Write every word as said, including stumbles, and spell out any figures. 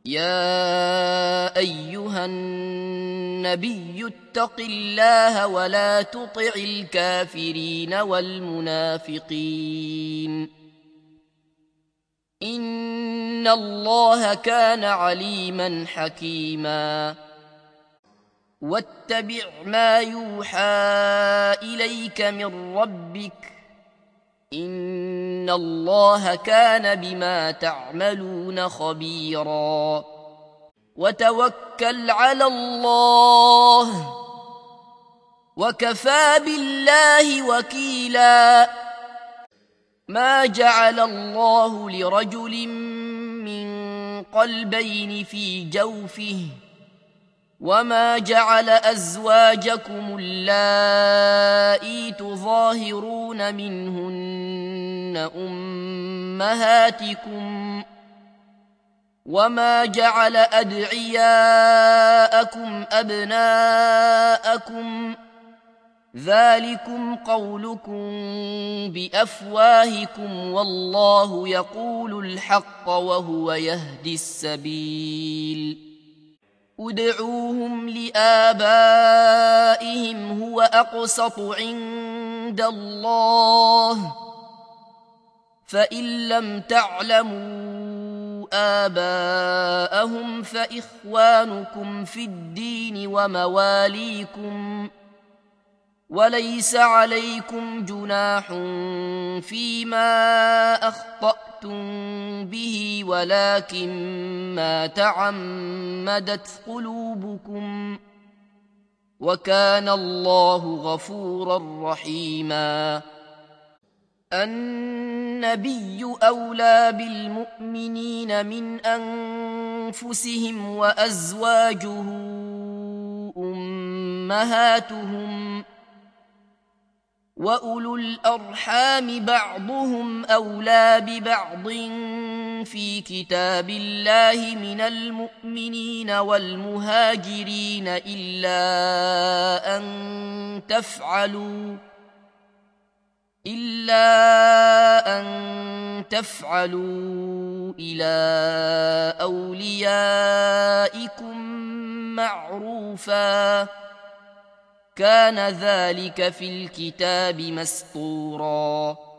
يا أيها النبي اتق الله ولا تطع الكافرين والمنافقين إن الله كان عليما حكيما واتبع ما يوحى إليك من ربك إن الله كان بما تعملون خبيرا وتوكل على الله وكفى بالله وكيلا ما جعل الله لرجل من قلبين في جوفه وما جعل أزواجكم اللائي تظاهرون منهن أمهاتكم وما جعل أدعياءكم أبناءكم ذلكم قولكم بأفواهكم والله يقول الحق وهو يهدي السبيل ادعوهم لآبائهم هو أقسط عند الله فإن لم تعلموا آباءهم فإخوانكم في الدين ومواليكم وليس عليكم جناح فيما أخطأتم به ولكن ما تعمدت قلوبكم وكان الله غفورا رحيما النبي أولى بالمؤمنين من أنفسهم وأزواجه أمهاتهم وأولو الأرحام بعضهم أولى ببعض في كتاب الله من المؤمنين والمهاجرين إلا أن تفعلوا إلا أن تفعلوا إلى أوليائكم معروفا كان ذلك في الكتاب مسطورا